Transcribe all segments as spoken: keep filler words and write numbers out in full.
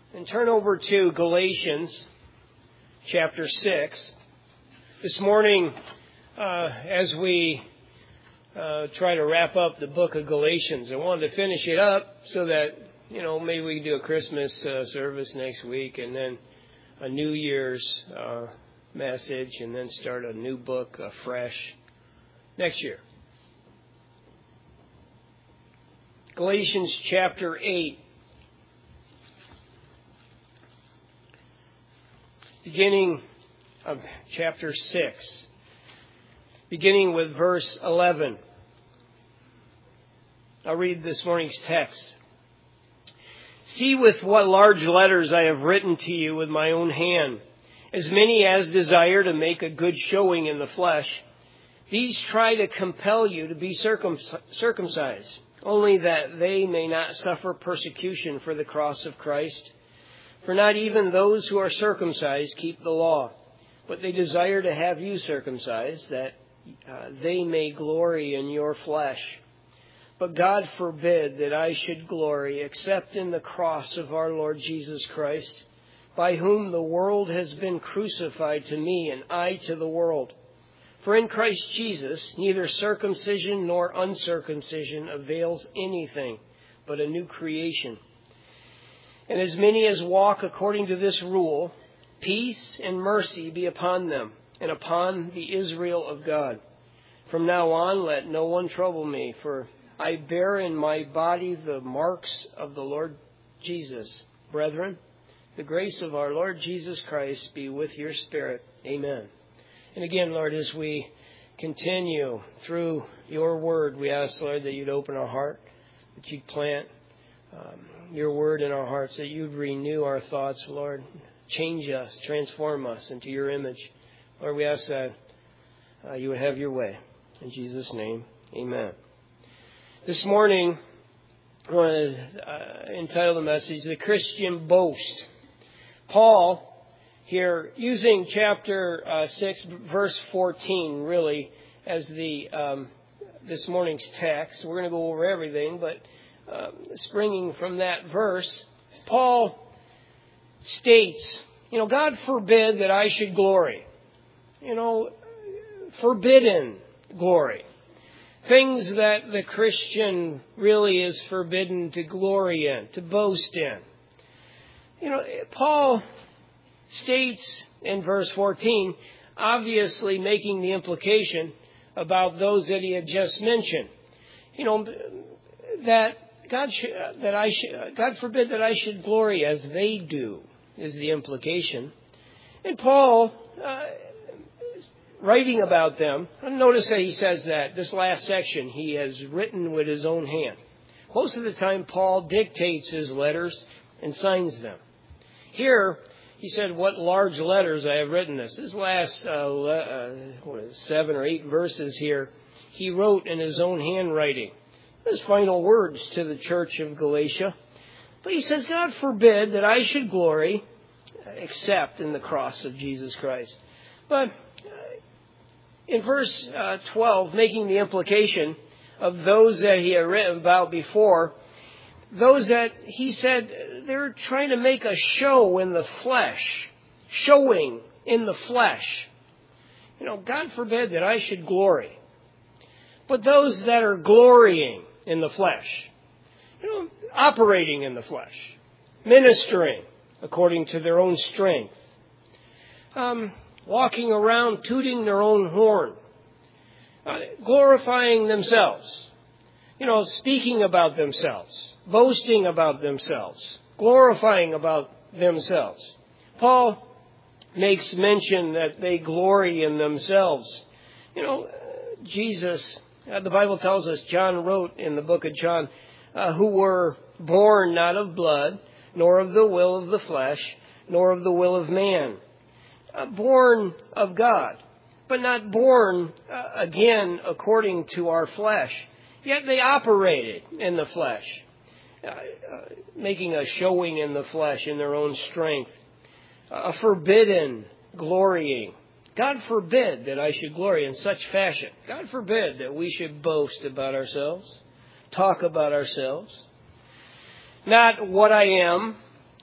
And turn over to Galatians chapter six. This morning, uh, as we uh, try to wrap up the book of Galatians, I wanted to finish it up so that, you know, maybe we can do a Christmas uh, service next week and then a New Year's uh, message and then start a new book uh, fresh next year. Galatians chapter eight. Beginning of chapter six, beginning with verse eleven. I'll read this morning's text. See with what large letters I have written to you with my own hand, as many as desire to make a good showing in the flesh. These try to compel you to be circumcised, only that they may not suffer persecution for the cross of Christ. For not even those who are circumcised keep the law, but they desire to have you circumcised, that uh, they may glory in your flesh. But God forbid that I should glory except in the cross of our Lord Jesus Christ, by whom the world has been crucified to me and I to the world. For in Christ Jesus neither circumcision nor uncircumcision avails anything, but a new creation. And as many as walk according to this rule, peace and mercy be upon them and upon the Israel of God. From now on, let no one trouble me, for I bear in my body the marks of the Lord Jesus. Brethren, the grace of our Lord Jesus Christ be with your spirit. Amen. And again, Lord, as we continue through your word, we ask, Lord, that you'd open our heart, that you'd plant um, your word in our hearts, that you'd renew our thoughts, Lord. Change us, transform us into your image. Lord, we ask that uh, you would have your way. In Jesus' name, amen. This morning, I want to uh, entitle the message, The Christian Boast. Paul, here, using chapter uh, six, verse fourteen, really, as the um, this morning's text. We're going to go over everything, but Uh, springing from that verse, Paul states, you know, God forbid that I should glory. You know, forbidden glory. Things that the Christian really is forbidden to glory in, to boast in. You know, Paul states in verse fourteen, obviously making the implication about those that he had just mentioned. You know, that God, should, that I should, God forbid that I should glory as they do, is the implication. And Paul, uh, writing about them, notice that he says that this last section he has written with his own hand. Most of the time, Paul dictates his letters and signs them. Here, he said, what large letters I have written this. This last uh, uh, what is it, seven or eight verses here, he wrote in his own handwriting his final words to the church of Galatia. But he says, God forbid that I should glory except in the cross of Jesus Christ. But in verse uh, twelve, making the implication of those that he had written about before, those that he said they're trying to make a show in the flesh, showing in the flesh. You know, God forbid that I should glory. But those that are glorying in the flesh, you know, operating in the flesh, ministering according to their own strength, um, walking around tooting their own horn, uh, glorifying themselves, you know, speaking about themselves, boasting about themselves, glorifying about themselves. Paul makes mention that they glory in themselves. You know, Jesus, uh, the Bible tells us, John wrote in the book of John, uh, who were born not of blood, nor of the will of the flesh, nor of the will of man. Uh, born of God, but not born uh, again according to our flesh. Yet they operated in the flesh, uh, uh, making a showing in the flesh in their own strength. A forbidden glorying. God forbid that I should glory in such fashion. God forbid that we should boast about ourselves, talk about ourselves. Not what I am,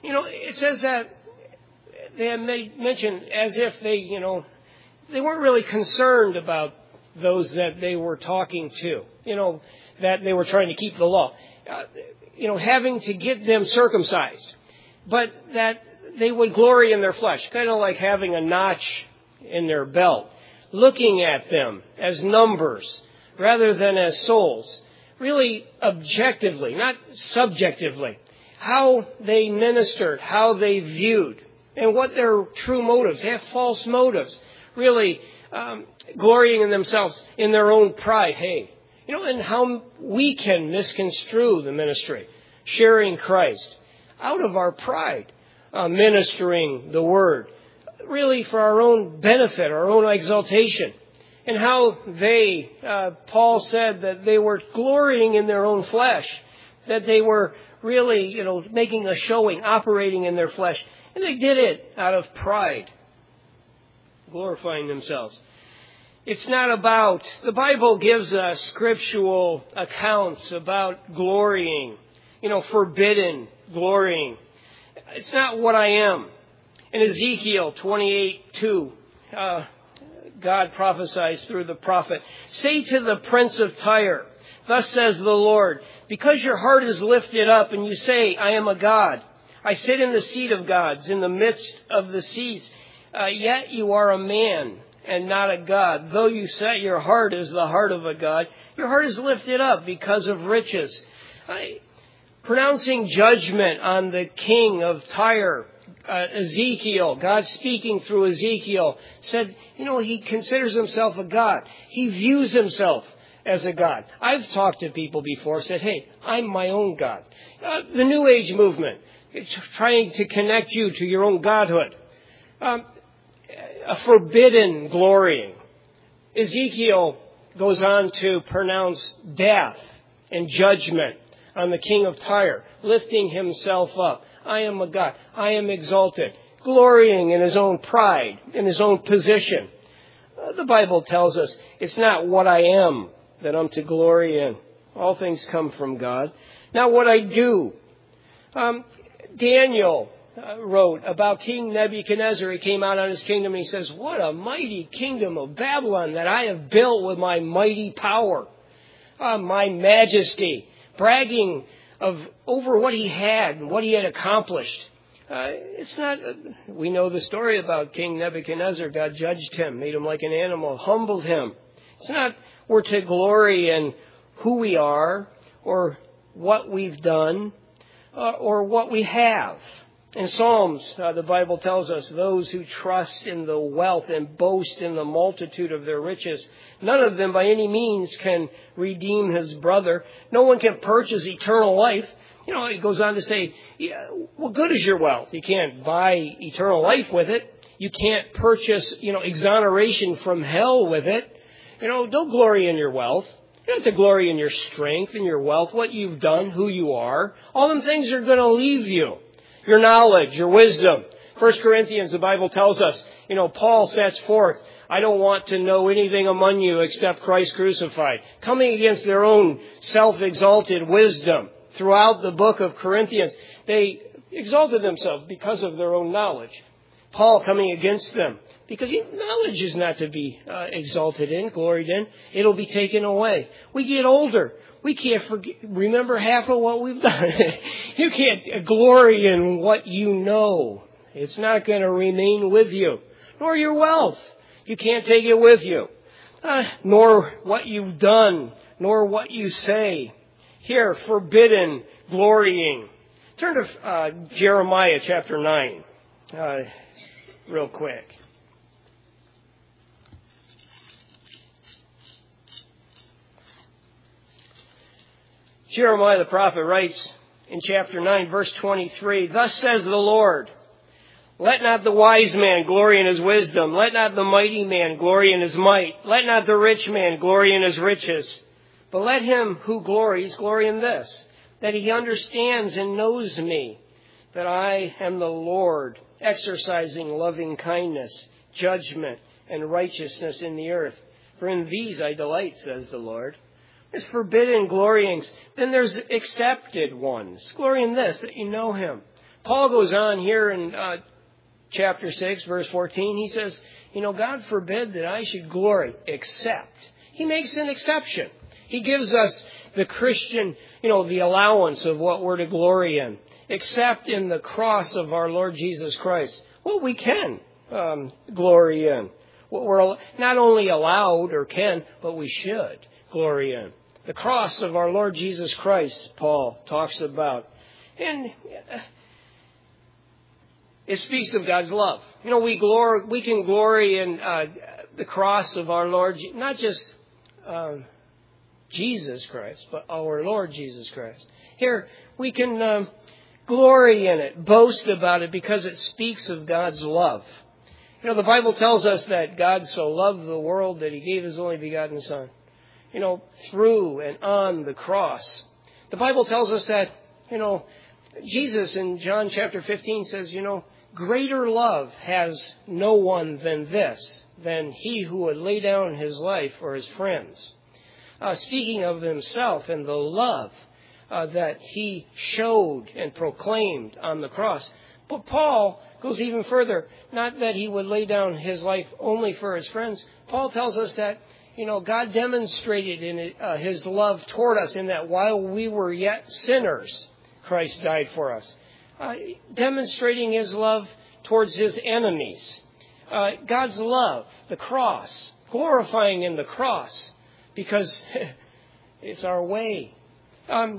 You know, it says that they had made mention as if they, you know, they weren't really concerned about those that they were talking to, you know, that they were trying to keep the law, uh, you know, having to get them circumcised, but that they would glory in their flesh, kind of like having a notch in their belt, looking at them as numbers rather than as souls, really objectively, not subjectively, how they ministered, how they viewed, and what their true motives. They have false motives, really um, glorying in themselves, in their own pride. Hey, you know, and how we can misconstrue the ministry, sharing Christ out of our pride, uh, ministering the Word, really for our own benefit, our own exaltation. And how they, uh, Paul said that they were glorying in their own flesh, that they were really, you know, making a showing, operating in their flesh. And they did it out of pride, glorifying themselves. It's not about, the Bible gives us scriptural accounts about glorying, you know, forbidden glorying. It's not what I am. In Ezekiel twenty-eight two, uh, God prophesies through the prophet, "Say to the prince of Tyre, thus says the Lord, because your heart is lifted up and you say, I am a god. I sit in the seat of gods, in the midst of the seas. Uh, yet you are a man and not a god. Though you set your heart as the heart of a god, your heart is lifted up because of riches." I, pronouncing judgment on the king of Tyre, uh, Ezekiel, God speaking through Ezekiel, said, you know, he considers himself a god. He views himself as a god. I've talked to people before, said, hey, I'm my own god. Uh, the New Age movement, it's trying to connect you to your own godhood. Um, a forbidden glorying. Ezekiel goes on to pronounce death and judgment on the king of Tyre, lifting himself up. I am a god. I am exalted. Glorying in his own pride, in his own position. Uh, the Bible tells us it's not what I am that I'm to glory in. All things come from God. Not what I do. Um, Daniel uh, wrote about King Nebuchadnezzar. He came out on his kingdom and he says, what a mighty kingdom of Babylon that I have built with my mighty power, uh, my majesty, bragging of over what he had and what he had accomplished. Uh, it's not, uh, we know the story about King Nebuchadnezzar. God judged him, made him like an animal, humbled him. It's not we're to glory in who we are or what we've done uh, or what we have. In Psalms, uh, the Bible tells us, those who trust in the wealth and boast in the multitude of their riches, none of them by any means can redeem his brother. No one can purchase eternal life. You know, it goes on to say, yeah, what good is your wealth? You can't buy eternal life with it. You can't purchase, you know, exoneration from hell with it. You know, don't glory in your wealth. You don't have to glory in your strength and your wealth, what you've done, who you are. All them things are going to leave you. Your knowledge, your wisdom. First Corinthians, the Bible tells us, you know, Paul sets forth, I don't want to know anything among you except Christ crucified. Coming against their own self-exalted wisdom. Throughout the book of Corinthians, they exalted themselves because of their own knowledge. Paul coming against them. Because knowledge is not to be uh, exalted in, gloried in. It'll be taken away. We get older. We can't forget, remember half of what we've done. You can't glory in what you know. It's not going to remain with you. Nor your wealth. You can't take it with you. Uh, nor what you've done. Nor what you say. Here, forbidden glorying. Turn to uh, Jeremiah chapter nine. Uh, real quick. Jeremiah the prophet writes in chapter nine, verse twenty-three, thus says the Lord, let not the wise man glory in his wisdom. Let not the mighty man glory in his might. Let not the rich man glory in his riches. But let him who glories glory in this, that he understands and knows me, that I am the Lord, exercising loving kindness, judgment, and righteousness in the earth. For in these I delight, says the Lord. There's forbidden gloryings. Then there's accepted ones. Glory in this, that you know him. Paul goes on here in uh, chapter six, verse fourteen. He says, you know, God forbid that I should glory, except. He makes an exception. He gives us the Christian, you know, the allowance of what we're to glory in, except in the cross of our Lord Jesus Christ. What we can um, glory in. What we're not only allowed or can, but we should glory in. The cross of our Lord Jesus Christ, Paul talks about. And it speaks of God's love. You know, we glory, we can glory in uh, the cross of our Lord, not just um, Jesus Christ, but our Lord Jesus Christ. Here, we can um, glory in it, boast about it, because it speaks of God's love. You know, the Bible tells us that God so loved the world that He gave His only begotten Son. You know, through and on the cross. The Bible tells us that, you know, Jesus in John chapter fifteen says, you know, greater love has no one than this, than he who would lay down his life for his friends. Uh, speaking of Himself and the love uh, that He showed and proclaimed on the cross. But Paul goes even further. Not that He would lay down His life only for His friends. Paul tells us that, you know, God demonstrated in uh, His love toward us in that while we were yet sinners, Christ died for us. Uh, demonstrating His love towards His enemies. Uh, God's love, the cross, glorifying in the cross, because it's our way. Um,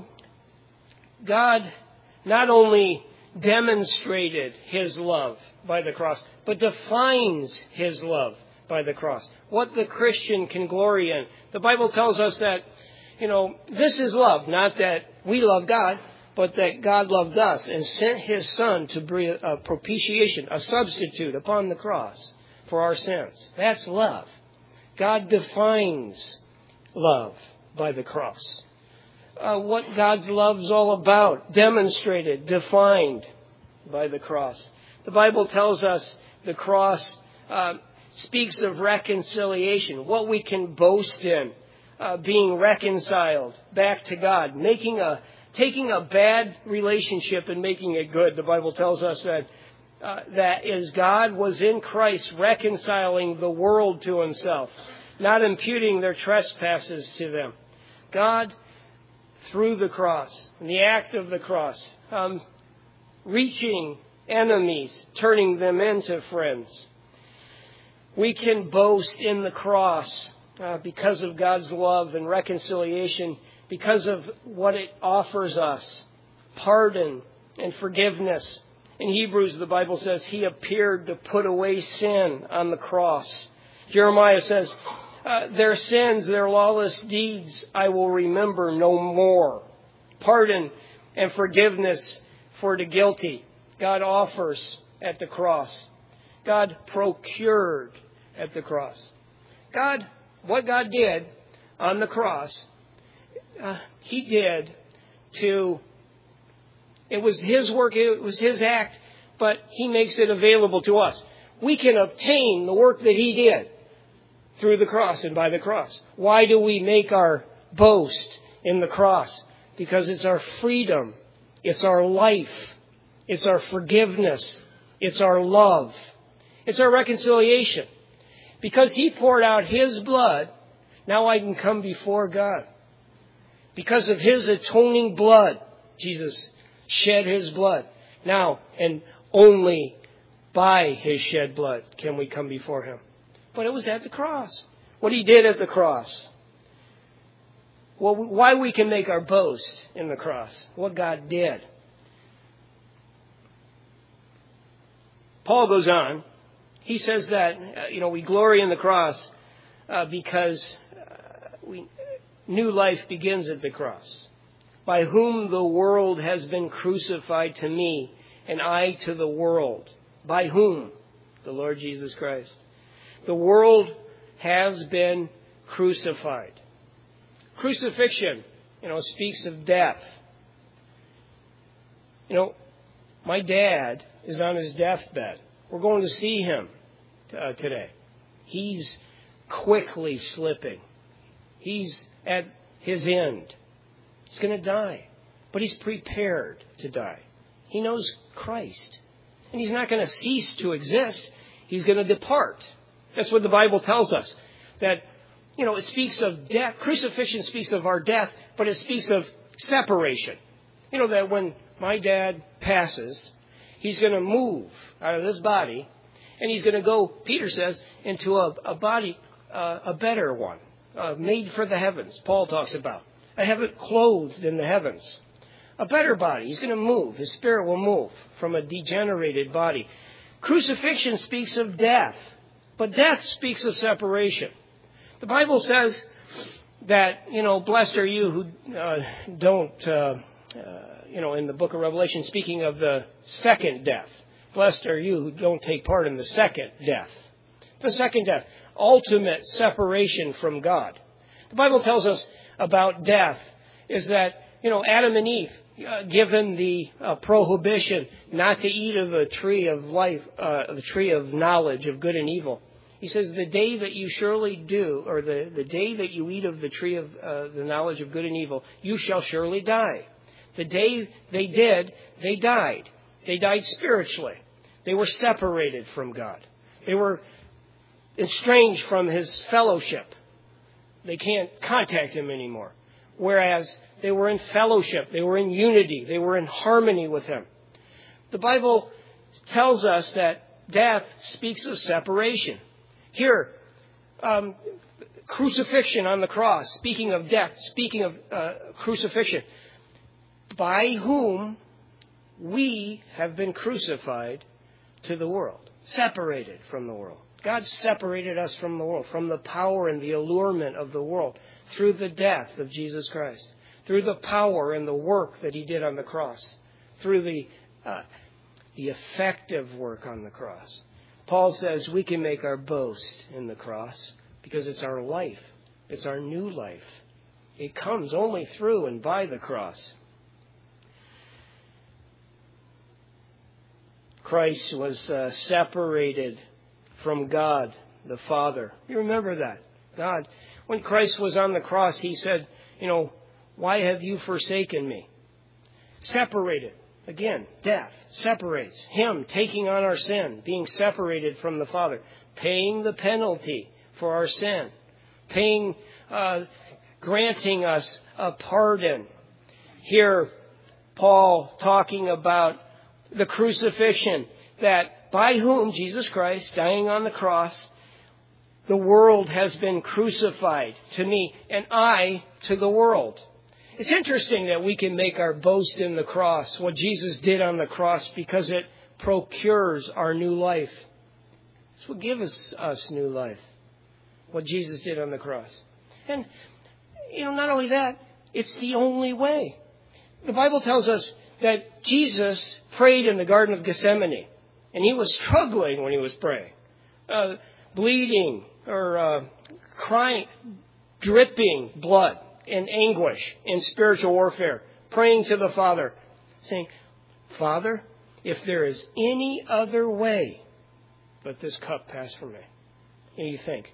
God not only demonstrated His love by the cross, but defines His love by the cross. What the Christian can glory in. The Bible tells us that, you know, this is love. Not that we love God, but that God loved us and sent His Son to bring a propitiation, a substitute upon the cross for our sins. That's love. God defines love by the cross. Uh, what God's love is all about, demonstrated, defined by the cross. The Bible tells us the cross uh, speaks of reconciliation, what we can boast in, uh, being reconciled back to God, making a taking a bad relationship and making it good. The Bible tells us that uh, that is God was in Christ reconciling the world to Himself, not imputing their trespasses to them. God, through the cross, and the act of the cross, um, reaching enemies, turning them into friends. We can boast in the cross uh, because of God's love and reconciliation, because of what it offers us, pardon and forgiveness. In Hebrews, the Bible says He appeared to put away sin on the cross. Jeremiah says, uh, their sins, their lawless deeds, I will remember no more. Pardon and forgiveness for the guilty, God offers at the cross. God procured at the cross. God, what God did on the cross, uh, He did to, it was His work, it was His act, but He makes it available to us. We can obtain the work that He did through the cross and by the cross. Why do we make our boast in the cross? Because it's our freedom. It's our life. It's our forgiveness. It's our love. It's our reconciliation. Because He poured out His blood, now I can come before God. Because of His atoning blood, Jesus shed His blood. Now, and only by His shed blood can we come before Him. But it was at the cross. What He did at the cross. Well, why we can make our boast in the cross. What God did. Paul goes on. He says that, uh, you know, we glory in the cross uh, because uh, we, new life begins at the cross. By whom the world has been crucified to me, and I to the world. By whom? The Lord Jesus Christ. The world has been crucified. Crucifixion, you know, speaks of death. You know, my dad is on his deathbed. We're going to see him uh, today. He's quickly slipping. He's at his end. He's going to die. But he's prepared to die. He knows Christ. And he's not going to cease to exist. He's going to depart. That's what the Bible tells us. That, you know, it speaks of death. Crucifixion speaks of our death, but it speaks of separation. You know, that when my dad passes, he's going to move out of this body, and he's going to go, Peter says, into a, a body, uh, a better one, uh, made for the heavens. Paul talks about a heaven clothed in the heavens. A better body. He's going to move. His spirit will move from a degenerated body. Crucifixion speaks of death, but death speaks of separation. The Bible says that, you know, blessed are you who uh, don't, uh, uh, you know, in the book of Revelation, speaking of the second death. Blessed are you who don't take part in the second death. The second death, ultimate separation from God. The Bible tells us about death is that, you know, Adam and Eve, uh, given the uh, prohibition not to eat of the tree of life, uh, the tree of knowledge of good and evil. He says, the day that you surely do, or the, the day that you eat of the tree of uh, the knowledge of good and evil, you shall surely die. The day they did, they died. They died spiritually. They were separated from God. They were estranged from His fellowship. They can't contact Him anymore. Whereas they were in fellowship. They were in unity. They were in harmony with Him. The Bible tells us that death speaks of separation. Here, um, crucifixion on the cross, speaking of death, speaking of uh, crucifixion, by whom we have been crucified to the world, separated from the world. God separated us from the world, from the power and the allurement of the world, through the death of Jesus Christ, through the power and the work that He did on the cross, through the uh, the effective work on the cross. Paul says we can make our boast in the cross because it's our life. It's our new life. It comes only through and by the cross. Christ was uh, separated from God, the Father. You remember that. God, when Christ was on the cross, He said, you know, why have you forsaken me? Separated. Again, death separates. Him taking on our sin, being separated from the Father, paying the penalty for our sin, paying, uh, granting us a pardon. Here, Paul talking about the crucifixion, that by whom, Jesus Christ, dying on the cross, the world has been crucified to me, and I to the world. It's interesting that we can make our boast in the cross, what Jesus did on the cross, because it procures our new life. It's what gives us new life, what Jesus did on the cross. And, you know, not only that, it's the only way. The Bible tells us that Jesus prayed in the Garden of Gethsemane, and He was struggling when He was praying, uh, bleeding or uh, crying, dripping blood in anguish, in spiritual warfare, praying to the Father, saying, Father, if there is any other way, let this cup pass from me. And you think,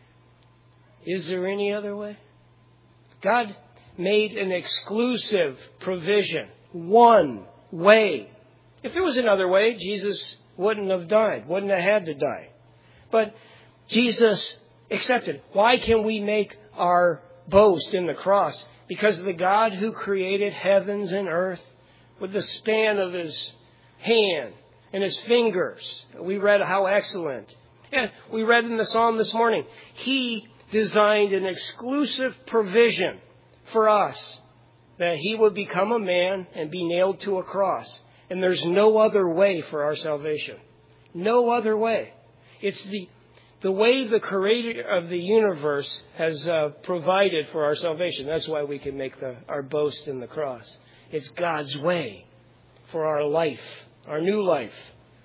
is there any other way? God made an exclusive provision, one way. If there was another way, Jesus wouldn't have died, wouldn't have had to die. But Jesus accepted. Why can we make our boast in the cross? Because the God who created heavens and earth with the span of His hand and His fingers. We read how excellent. And we read in the Psalm this morning, He designed an exclusive provision for us that He would become a man and be nailed to a cross. And there's no other way for our salvation. No other way. It's the The way the Creator of the universe has uh, provided for our salvation. That's why we can make the, our boast in the cross. It's God's way for our life, our new life.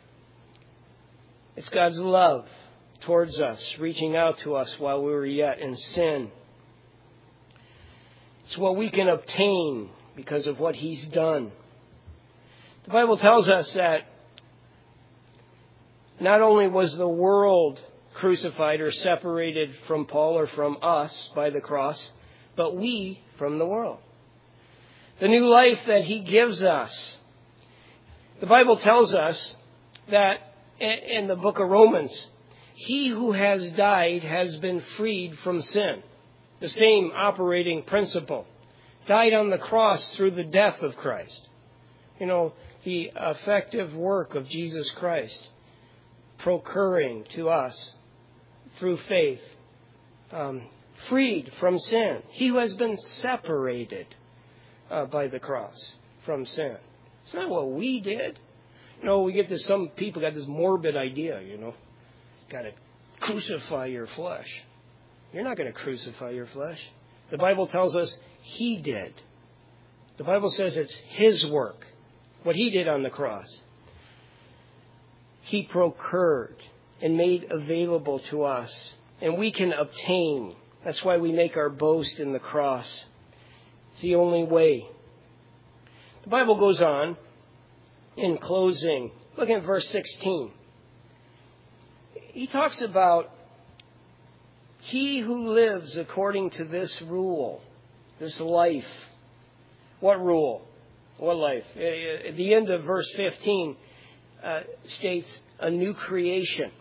It's God's love towards us, reaching out to us while we were yet in sin. It's what we can obtain because of what He's done. The Bible tells us that not only was the world crucified or separated from Paul or from us by the cross, but we from the world. The new life that He gives us The Bible tells us that in the book of Romans, he who has died has been freed from sin. The same operating principle. Died on the cross through the death of Christ. You know, the effective work of Jesus Christ procuring to us through faith, um, freed from sin. He who has been separated uh, by the cross from sin. It's not what we did. You know, we get this, some people got this morbid idea, you know. Got to crucify your flesh. You're not going to crucify your flesh. The Bible tells us he did. The Bible says it's his work. What he did on the cross. He procured and made available to us. And we can obtain. That's why we make our boast in the cross. It's the only way. The Bible goes on in closing. Look at verse sixteen. He talks about he who lives according to this rule, this life. What rule? What life? At the end of verse fifteen uh, states a new creation.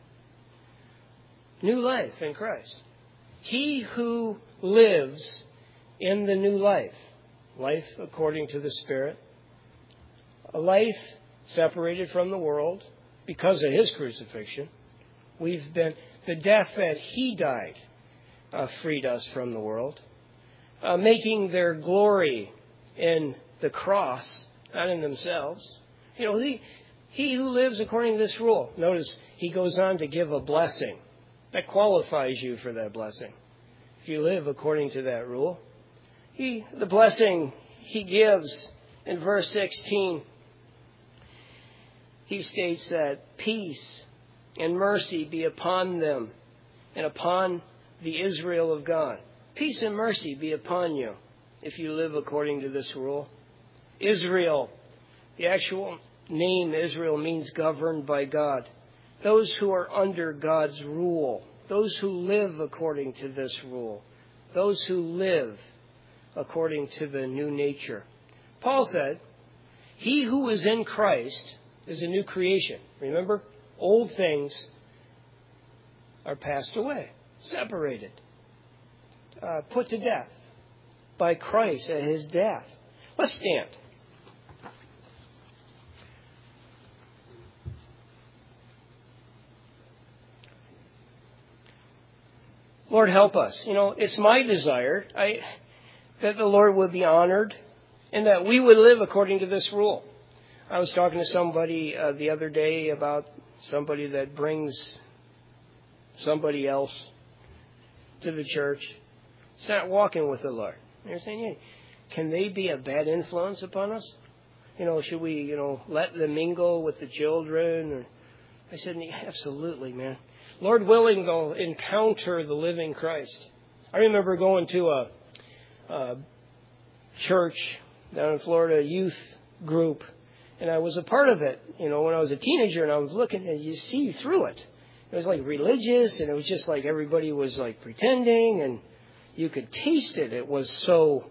New life in Christ. He who lives in the new life. Life according to the Spirit. A life separated from the world because of his crucifixion. We've been, the death that he died uh, freed us from the world. Uh, making their glory in the cross, not in themselves. You know, he, he who lives according to this rule. Notice he goes on to give a blessing. That qualifies you for that blessing. If you live according to that rule. He, the blessing he gives in verse sixteen, he states that peace and mercy be upon them and upon the Israel of God. Peace and mercy be upon you if you live according to this rule. Israel, the actual name Israel means governed by God. Those who are under God's rule. Those who live according to this rule. Those who live according to the new nature. Paul said, he who is in Christ is a new creation. Remember? Old things are passed away, separated, uh, put to death by Christ at his death. Let's stand. Lord, help us. You know, it's my desire I, that the Lord would be honored and that we would live according to this rule. I was talking to somebody uh, the other day about somebody that brings somebody else to the church. It's not walking with the Lord. You're saying, hey, can they be a bad influence upon us? You know, should we, you know, let them mingle with the children? Or, I said, absolutely, man. Lord willing, they'll encounter the living Christ. I remember going to a, a church down in Florida, a youth group, and I was a part of it, you know, when I was a teenager, and I was looking, and you see through it. It was like religious, and it was just like everybody was like pretending, and you could taste it. It was so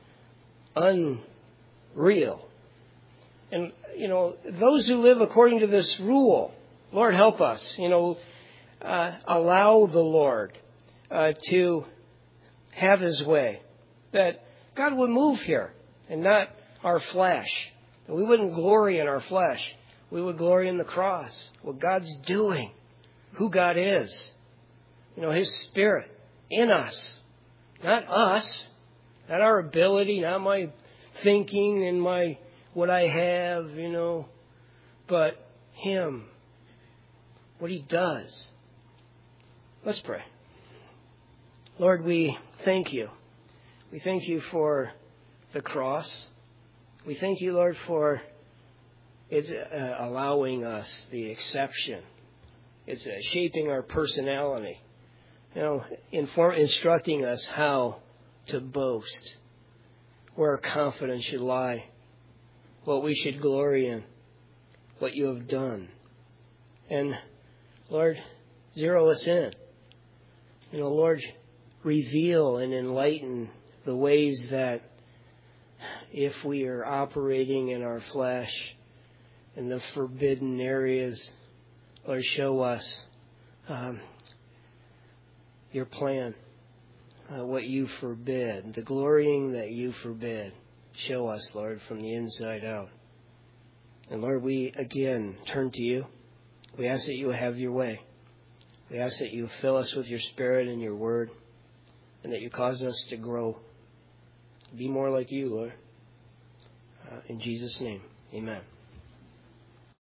unreal. And, you know, those who live according to this rule, Lord, help us, you know, uh, allow the Lord uh, to have his way, that God would move here and not our flesh. That we wouldn't glory in our flesh. We would glory in the cross, what God's doing, who God is. You know, his Spirit in us. Not us, not our ability, not my thinking and my what I have, you know, but him, what he does. Let's pray. Lord, we thank you. We thank you for the cross. We thank you, Lord, for it's uh, allowing us the exception. It's uh, shaping our personality. You know, inform, instructing us how to boast, where our confidence should lie, what we should glory in, what you have done. And, Lord, zero us in. You know, Lord, reveal and enlighten the ways that if we are operating in our flesh, in the forbidden areas. Lord, show us um, your plan, uh, what you forbid, the glorying that you forbid. Show us, Lord, from the inside out. And Lord, we again turn to you. We ask that you have your way. We ask that you fill us with your Spirit and your word, and that you cause us to grow, be more like you, Lord. Uh, in Jesus' name, amen.